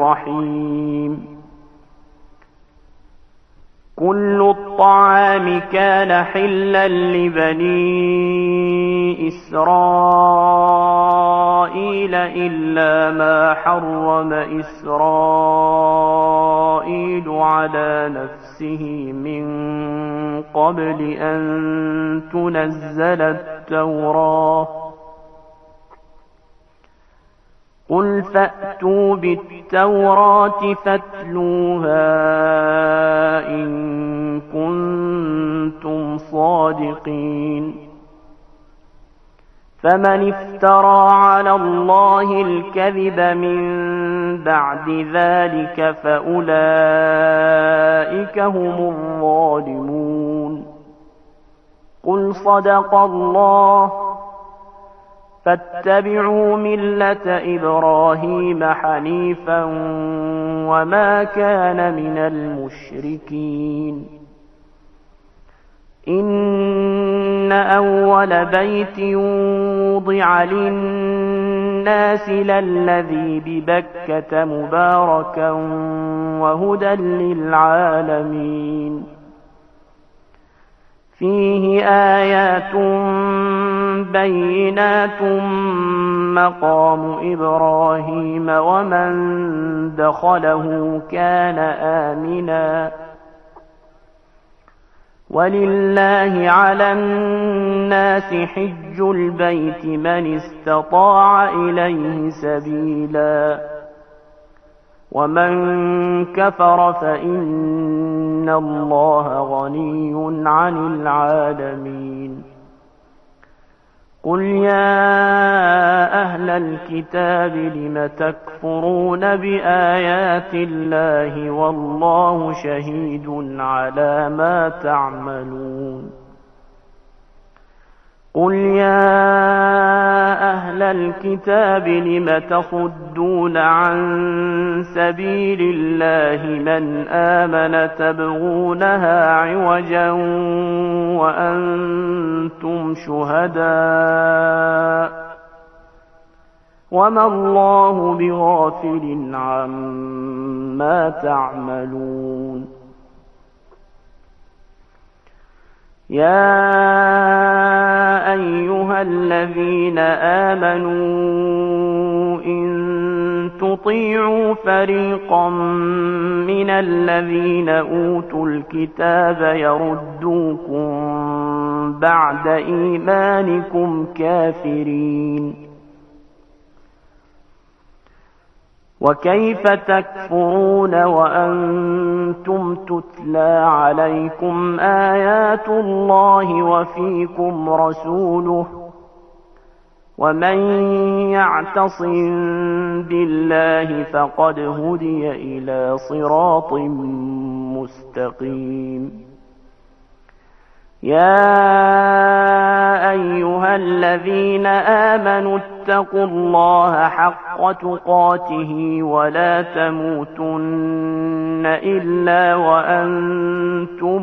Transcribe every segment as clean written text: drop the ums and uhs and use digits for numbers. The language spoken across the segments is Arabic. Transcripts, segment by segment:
الرحيم كل الطعام كان حلا لبني إسرائيل إلا ما حرم إسرائيل على نفسه من قبل أن تنزل التوراة قل فأتوا بالتوراة فاتلوها إن كنتم صادقين فمن افترى على الله الكذب من بعد ذلك فأولئك هم الظالمون قل صدق الله فاتبعوا ملة إبراهيم حنيفا وما كان من المشركين إن أول بيت وضع للناس للذي ببكة مباركا وهدى للعالمين فيه آيات بينات مقام إبراهيم ومن دخله كان آمنا ولله على الناس حج البيت من استطاع إليه سبيلا ومن كفر فإن الله غني عن العالمين قل يا أهل الكتاب لم تكفرون بآيات الله والله شهيد على ما تعملون قل يا أهل الكتاب لم تصدون عن سبيل الله من آمن تبغونها عوجا وأنتم شهداء وما الله بغافل عما تعملون يا أيها الذين آمنوا إن تطيعوا فريقا من الذين أوتوا الكتاب يردوكم بعد إيمانكم كافرين وكيف تكفرون وأنتم تتلى عليكم آيات الله وفيكم رسوله ومن يعتصم بالله فقد هدي إلى صراط مستقيم يا أيها الذين آمنوا اتقوا الله حق تقاته ولا تموتن إلا وأنتم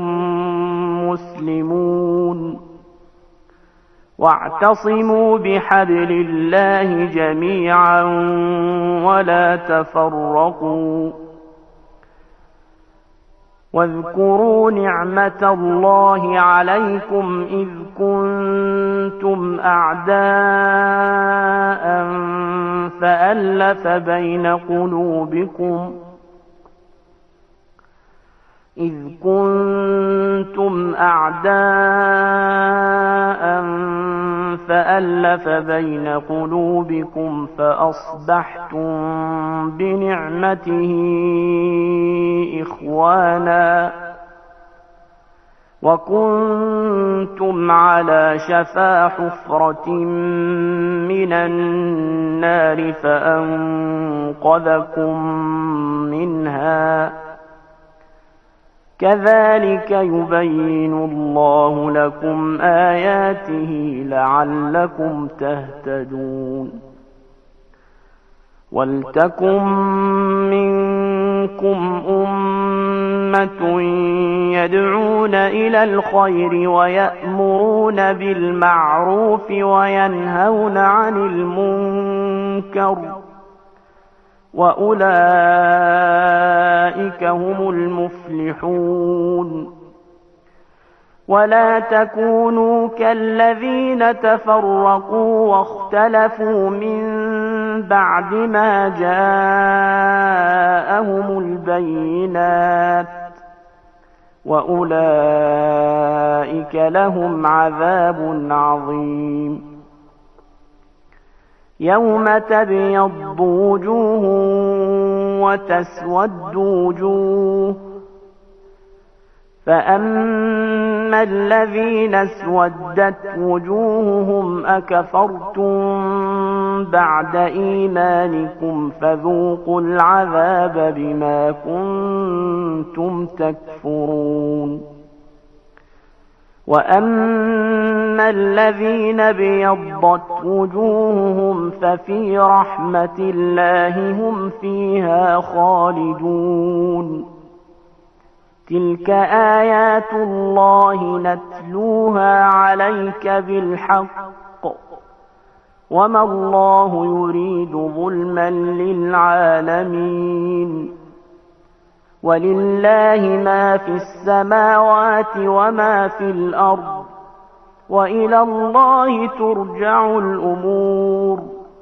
مسلمون واعتصموا بحبل الله جميعا ولا تفرقوا واذكروا نعمة الله عليكم إذ كنتم أعداء فألف بين قلوبكم فأصبحتم بنعمته إخوانا وكنتم على شفا حفرة من النار فأنقذكم منها كذلك يبين الله لكم آياته لعلكم تهتدون ولتكن منكم أمة يدعون إلى الخير ويأمرون بالمعروف وينهون عن المنكر وأولئك هم المفلحون. ولا تكونوا كالذين تفرقوا واختلفوا من بعد ما جاءهم البينات، وأولئك لهم عذاب عظيم. يوم تبيض وجوه وتسود وجوه، فأما الذين اسودت وجوههم أكفرتم بعد إيمانكم فذوقوا العذاب بما كنتم تكفرون. وأما الذين ابيضت وجوههم ففي رحمة الله هم فيها خالدون. تلك آيات الله نتلوها عليك بالحق، وما الله يريد ظلما للعالمين. ولله ما في السماوات وما في الأرض، وإلى الله ترجع الأمور.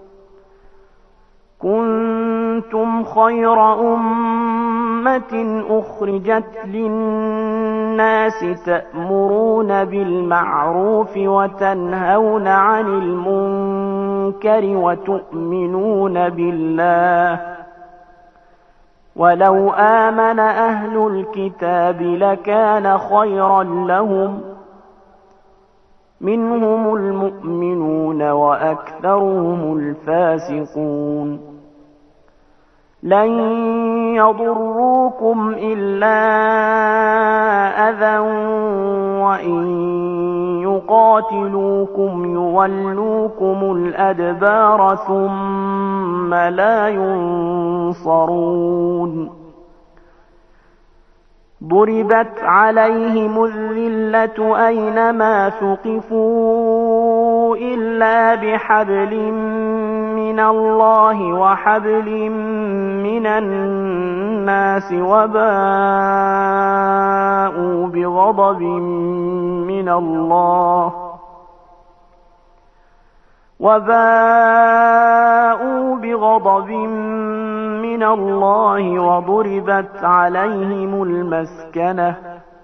كنتم خير أمة أخرجت للناس تأمرون بالمعروف وتنهون عن المنكر وتؤمنون بالله. ولو آمن أهل الكتاب لكان خيرا لهم، منهم المؤمنون وأكثرهم الفاسقون. لن يضروكم إلا أذى، وإن يقاتلوكم يولوكم الأدبار ثم لا ينصرون. ضربت عليهم الذلة أينما ثقفوا إلا بحبل من الله وحبل من الناس، وباءوا بغضب من الله وضربت عليهم المسكنة.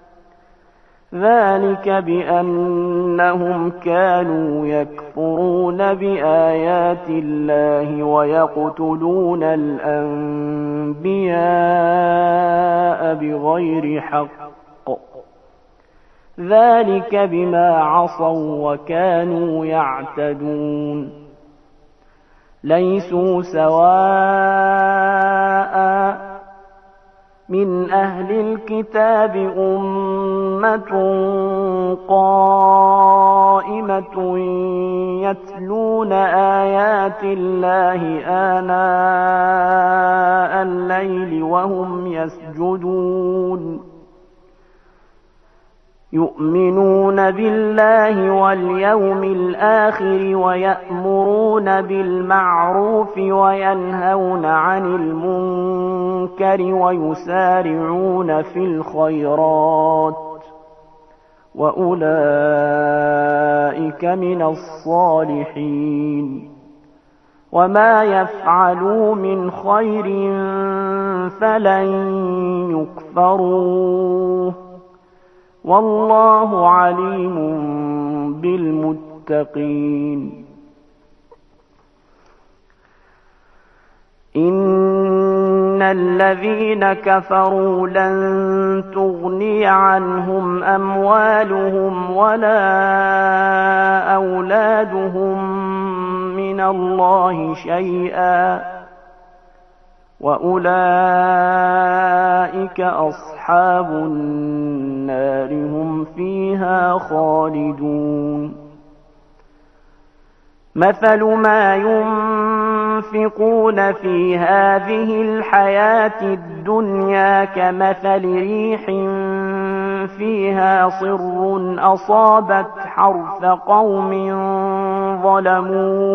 ذلك بأنهم كانوا يكفرون بآيات الله ويقتلون الأنبياء بغير حق، ذلك بما عصوا وكانوا يعتدون. ليسوا سواء من أهل الكتاب أمة قائمة يتلون آيات الله آناء الليل وهم يسجدون، يؤمنون بالله واليوم الآخر ويأمرون بالمعروف وينهون عن المنكر ويسارعون في الخيرات، وأولئك من الصالحين. وما يفعلوا من خير فلن يكفروه، والله عليم بالمتقين. إن الذين كفروا لن تغني عنهم أموالهم ولا أولادهم من الله شيئا، وأولئك أصحاب النار هم فيها خالدون. مثل ما ينفقون في هذه الحياة الدنيا كمثل ريح فيها صر أصابت حرث قوم ظلموا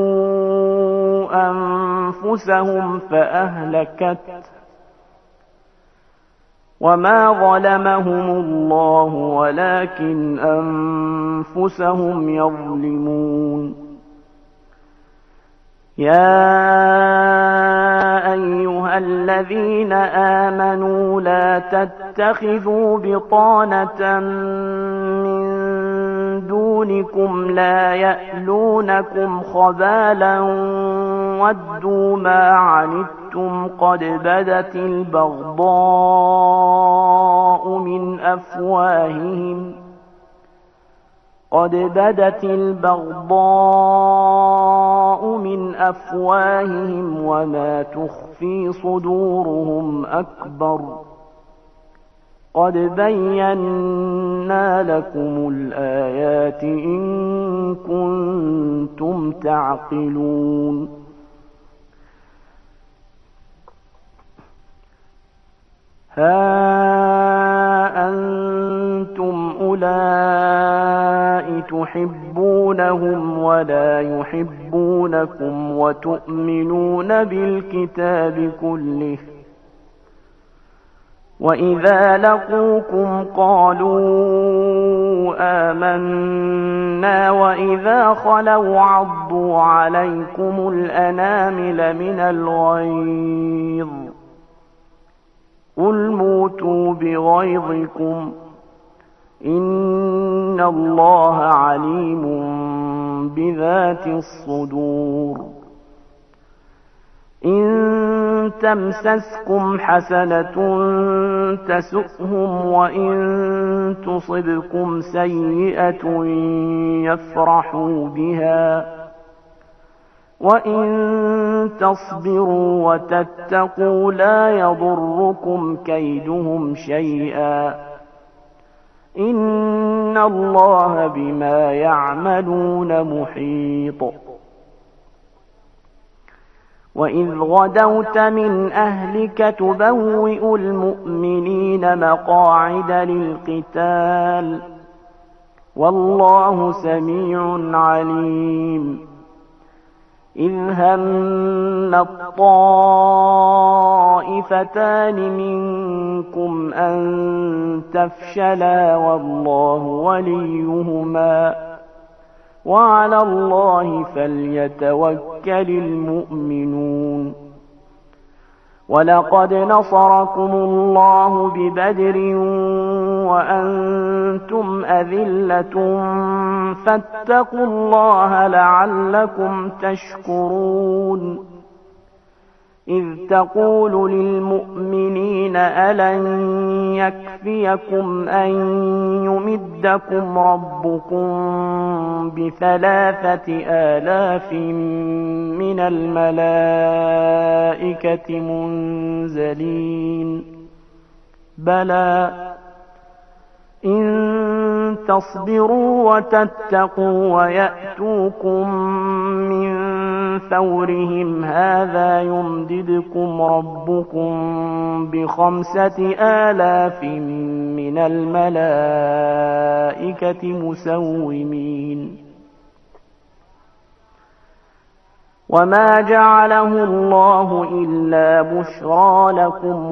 أنفسهم فأهلكت وما ظلمهم الله ولكن أنفسهم يظلمون يا أيها الذين آمنوا لا تتخذوا بطانة من دونكم لا يألونكم خبالا ودوا ما عنتم قد بدت البغضاء من أفواههم وما تخفي صدورهم أكبر قد بينا لكم الآيات إن كنتم تعقلون ها أنتم أولئك تحبونهم ولا يحبونكم وتؤمنون بالكتاب كله وإذا لقوكم قالوا آمنا وإذا خلوا عضوا عليكم الأنامل من الغيظ قل موتوا بغيظكم إن الله عليم بذات الصدور إن تمسسكم حسنة تسؤهم وإن تصبكم سيئة يفرحوا بها وإن تصبروا وتتقوا لا يضركم كيدهم شيئا إن الله بما يعملون محيط وإذ غدوت من أهلك تبوئ المؤمنين مقاعد للقتال والله سميع عليم إذ هم الطائفتان منكم أن تفشلا والله وليهما وعلى الله فليتوكل المؤمنون ولقد نصركم الله ببدر وأنتم أذلة فاتقوا الله لعلكم تشكرون إذ تقول للمؤمنين ألن يكفيكم أن يمدكم ربكم ب3,000 من الملائكة منزلين بلى إن تصبروا وتتقوا ويأتوكم من فورهم هذا يمددكم ربكم ب5,000 من الملائكة مسومين وما جعله الله إلا بشرى لكم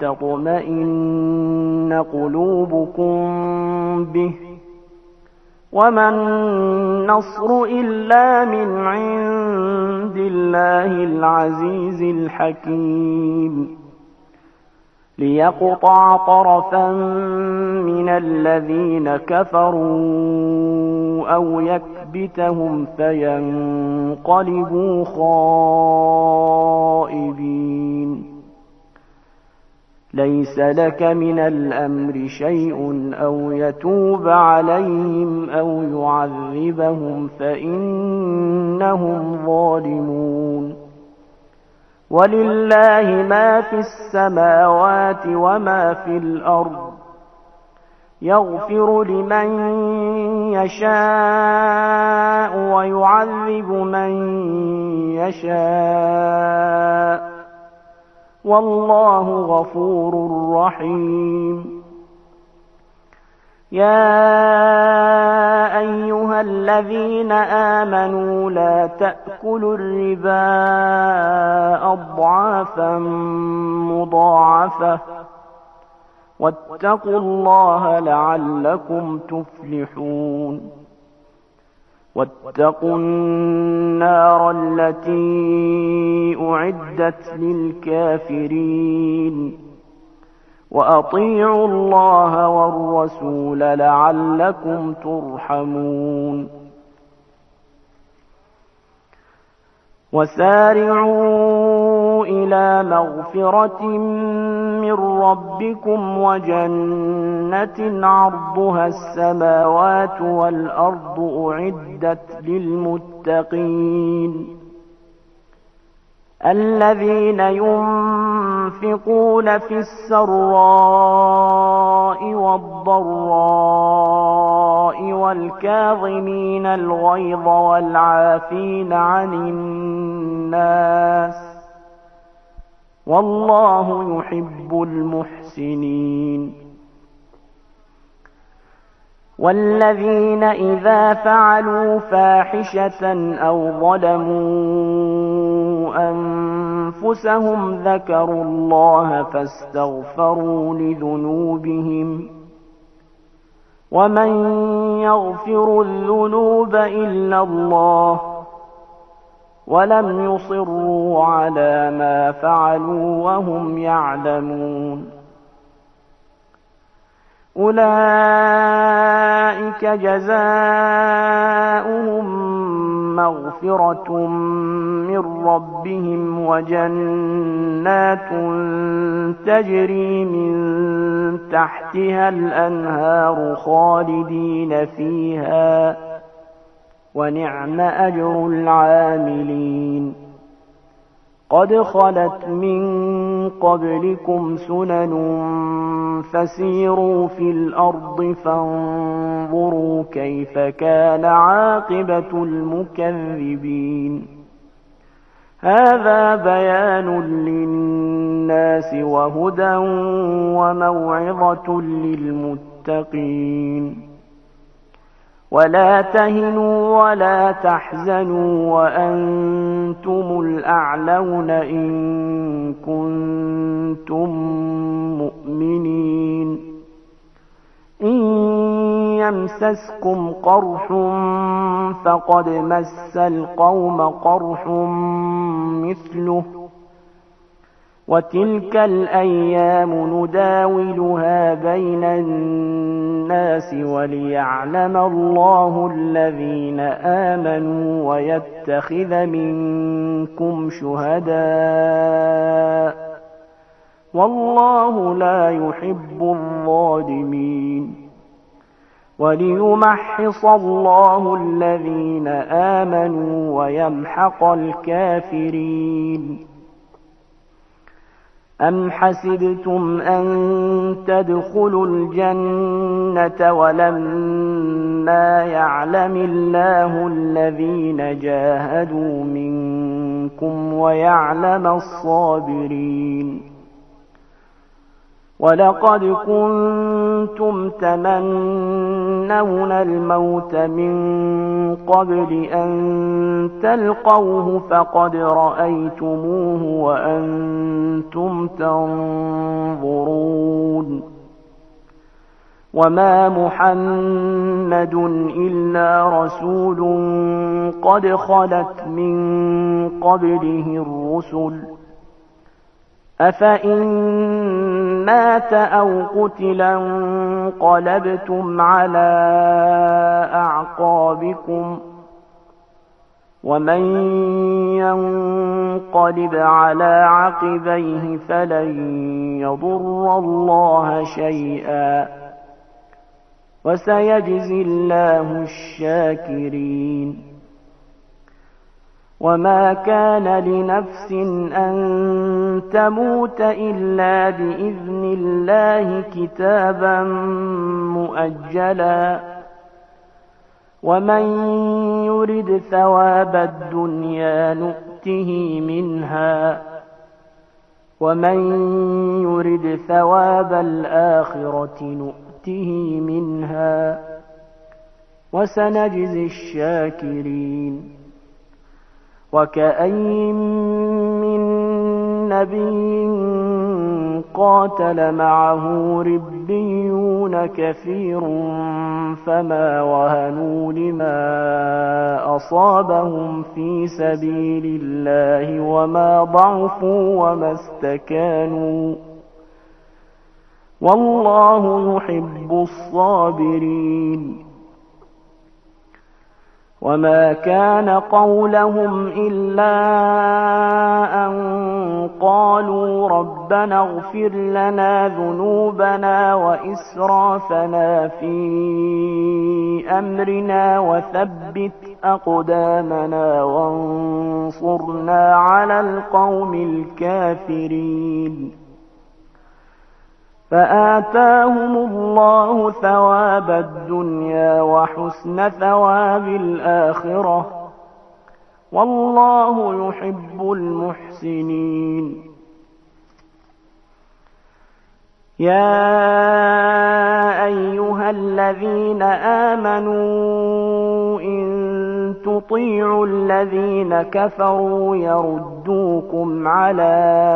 ولتطمئن قلوبكم به وما النصر إلا من عند الله العزيز الحكيم ليقطع طرفا من الذين كفروا أو يكبتهم فينقلبوا خائبين ليس لك من الأمر شيء أو يتوب عليهم أو يعذبهم فإنهم ظالمون ولله ما في السماوات وما في الأرض يغفر لمن يشاء ويعذب من يشاء والله غفور رحيم يا أيها الذين آمنوا لا تأكلوا الربا أضعافا مضاعفة واتقوا الله لعلكم تفلحون واتقوا النار التي أعدت للكافرين وأطيعوا الله والرسول لعلكم ترحمون وسارعوا إلى مغفرة من ربكم وجنة عرضها السماوات والأرض أعدت للمتقين الذين ينفقون في السراء والضراء والكاظمين الغيظ والعافين عن الناس والله يحب المحسنين والذين إذا فعلوا فاحشة أو ظلموا أنفسهم ذكروا الله فاستغفروا لذنوبهم ومن يغفر الذنوب إلا الله ولم يصروا على ما فعلوا وهم يعلمون أولئك جزاؤهم مغفرة من ربهم وجنات تجري من تحتها الأنهار خالدين فيها ونعم أجر العاملين قد خلت من قبلكم سنن فسيروا في الأرض فانظروا كيف كان عاقبة المكذبين هذا بيان للناس وهدى وموعظة للمتقين ولا تهنوا ولا تحزنوا وأنتم الأعلون إن كنتم مؤمنين إن يمسسكم قرح فقد مس القوم قرح مثله وتلك الأيام نداولها بين الناس وليعلم الله الذين آمنوا ويتخذ منكم شهداء والله لا يحب الظالمين وليمحص الله الذين آمنوا ويمحق الكافرين أم حسبتم أن تدخلوا الجنة ولما يعلم الله الذين جاهدوا منكم ويعلم الصابرين ولقد كنتم تمنون الموت من قبل أن تلقوه فقد رأيتموه وأنتم تنظرون وما محمد إلا رسول قد خلت من قبله الرسل أفإن مات أو قتلا انقلبتم على أعقابكم ومن ينقلب على عقبيه فلن يضر الله شيئا وسيجزي الله الشاكرين وما كان لنفس أن تموت إلا بإذن الله كتابا مؤجلا ومن يرد ثواب الدنيا نؤته منها ومن يرد ثواب الآخرة نؤته نؤته منها وسنجزي الشاكرين. وكأين من نبي قاتل معه ربيون كثير فما وهنوا لما أصابهم في سبيل الله وما ضعفوا وما استكانوا والله يحب الصابرين. وما كان قولهم إلا أن قالوا ربنا اغفر لنا ذنوبنا وإسرافنا في أمرنا وثبت أقدامنا وانصرنا على القوم الكافرين. فآتاهم الله ثواب الدنيا وحسن ثواب الآخرة والله يحب المحسنين. يا أيها الذين آمنوا إن تطيعوا الذين كفروا يردوكم على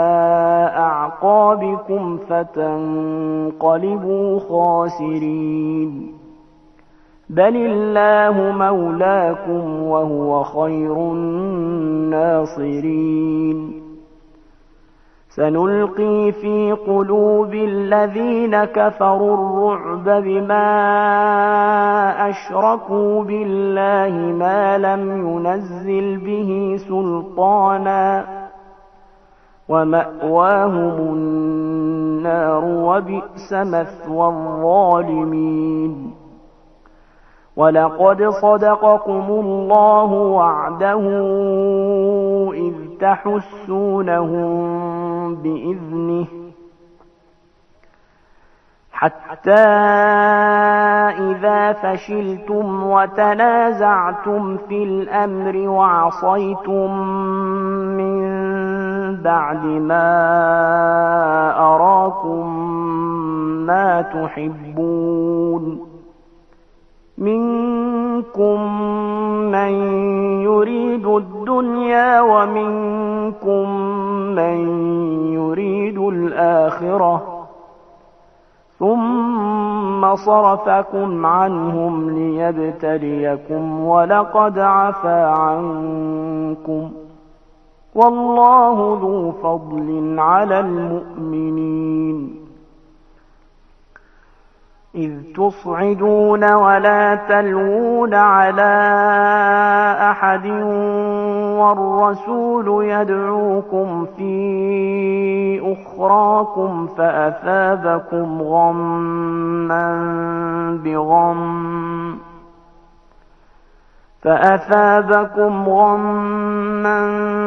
أعقابكم فتنقلبوا خاسرين. بل الله مولاكم وهو خير الناصرين. سنلقي في قلوب الذين كفروا الرعب بما أشركوا بالله ما لم ينزل به سلطانا ومأواهم النار وبئس مثوى الظالمين. ولقد صدقكم الله وعده إذ تحسونهم بإذنه حتى إذا فشلتم وتنازعتم في الأمر وعصيتم من بعد ما أراكم ما تحبون منكم من يريد الدنيا ومنكم من يريد الآخرة ثم صرفكم عنهم ليبتليكم ولقد عفا عنكم والله ذو فضل على المؤمنين. إذ تصعدون ولا تلوون على أحد والرسول يدعوكم في أخراكم فأثابكم غما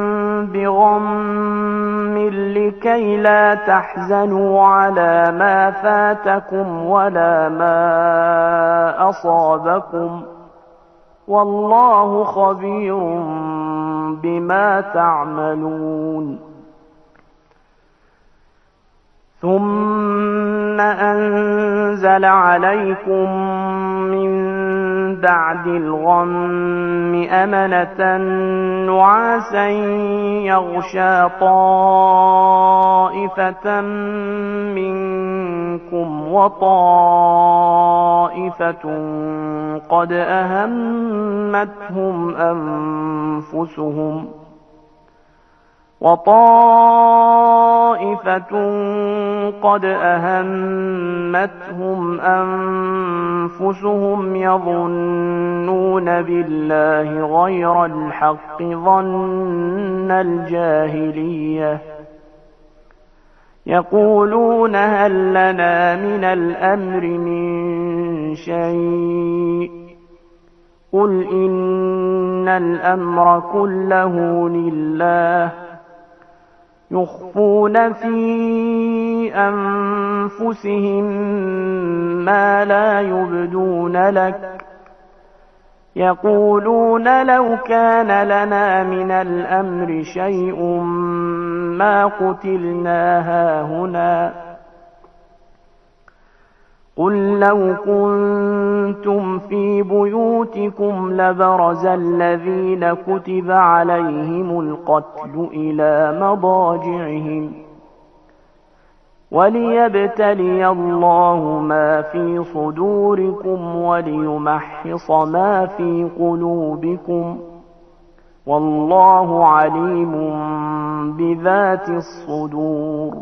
بغم لكي لا تحزنوا على ما فاتكم ولا ما أصابكم والله خبير بما تعملون. ثم أنزل عليكم من بعد الغم أمنة نعاسا يغشى طائفة منكم وطائفة قد أهمتهم أنفسهم يظنون بالله غير الحق ظن الجاهلية يقولون هل لنا من الأمر من شيء قل إن الأمر كله لله يخفون في أنفسهم ما لا يبدون لك يقولون لو كان لنا من الأمر شيء ما قتلنا هاهنا قل لو كنتم في بيوتكم لبرز الذين كتب عليهم القتل إلى مضاجعهم وليبتلي الله ما في صدوركم وليمحص ما في قلوبكم والله عليم بذات الصدور.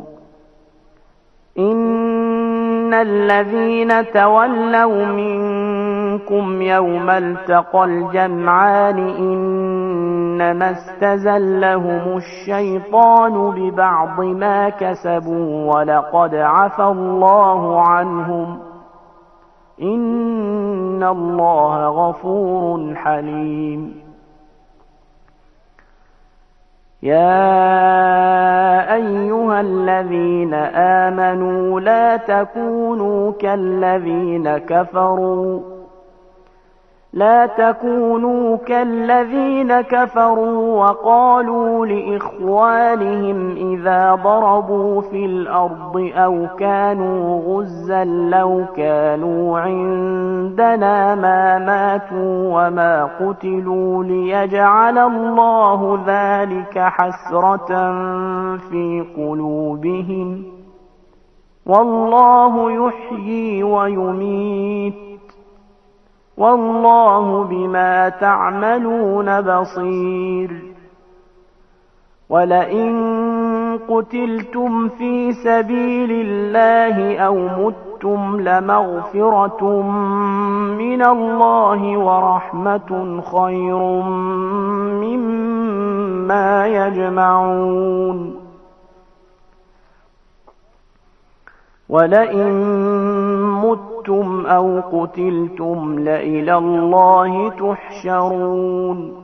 إن الذين تولوا منكم يوم التقى الجمعان إنما استزلهم الشيطان ببعض ما كسبوا ولقد عفى الله عنهم إن الله غفور حليم. يا أيها الذين آمنوا لا تكونوا كالذين كفروا وقالوا لإخوانهم إذا ضربوا في الأرض أو كانوا غزا لو كانوا عندنا ما ماتوا وما قتلوا ليجعل الله ذلك حسرة في قلوبهم والله يحيي ويميت والله بما تعملون بصير. ولئن قتلتم في سبيل الله أو متم لمغفرة من الله ورحمة خير مما يجمعون. ولئن متم أو قتلتم لإلى الله تحشرون.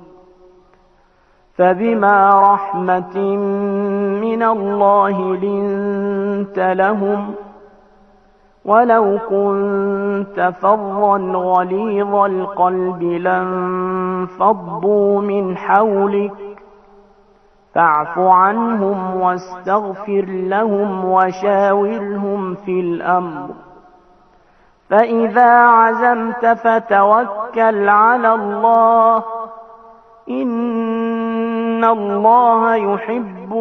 فبما رحمة من الله لنت لهم ولو كنت فظا غليظ القلب لانفضوا من حولك فاعف عنهم واستغفر لهم وشاورهم في الأمر فإذا عزمت فتوكل على الله إن الله يحب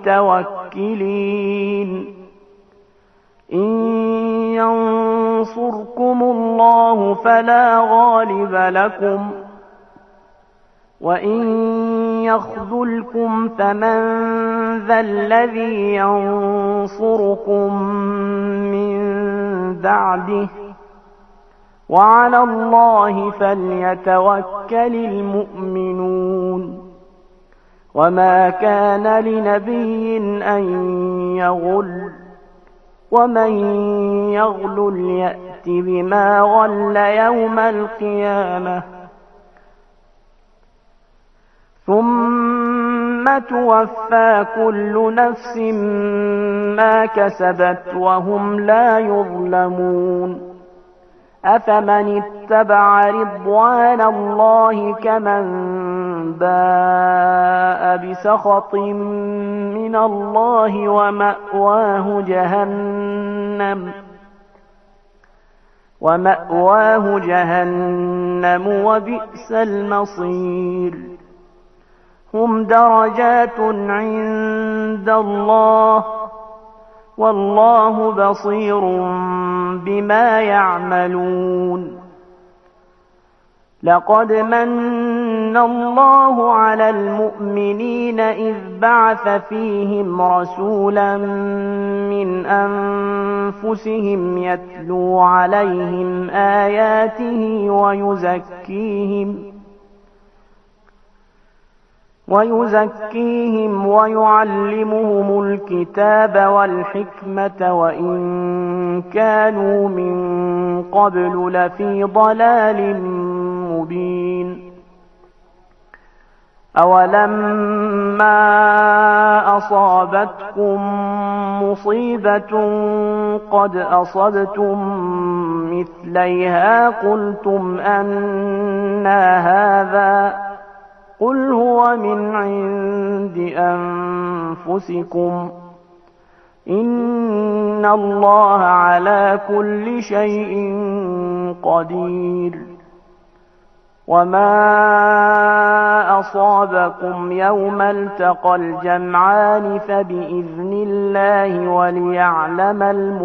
المتوكلين. إن ينصركم الله فلا غالب لكم وإن يخذلكم فمن ذا الذي ينصركم من بعده وعلى الله فليتوكل المؤمنون. وما كان لنبي أن يغل ومن يغل يأت بما غل يوم القيامة ثم توفى كل نفس ما كسبت وهم لا يظلمون. أفمن اتبع رضوان الله كمن باء بسخط من الله ومأواه جهنم وبئس المصير. هم درجات عند الله والله بصير بما يعملون. لقد من الله على المؤمنين إذ بعث فيهم رسولا من أنفسهم يتلو عليهم آياته ويزكيهم ويعلمهم الكتاب والحكمة وإن كانوا من قبل لفي ضلال مبين. أولما أصابتكم مصيبة قد أصبتم مثليها قلتم أنى هذا قل هو من عند أنفسكم إن الله على كل شيء قدير. وما أصابكم يوم التقى الجمعان فبإذن الله وليعلم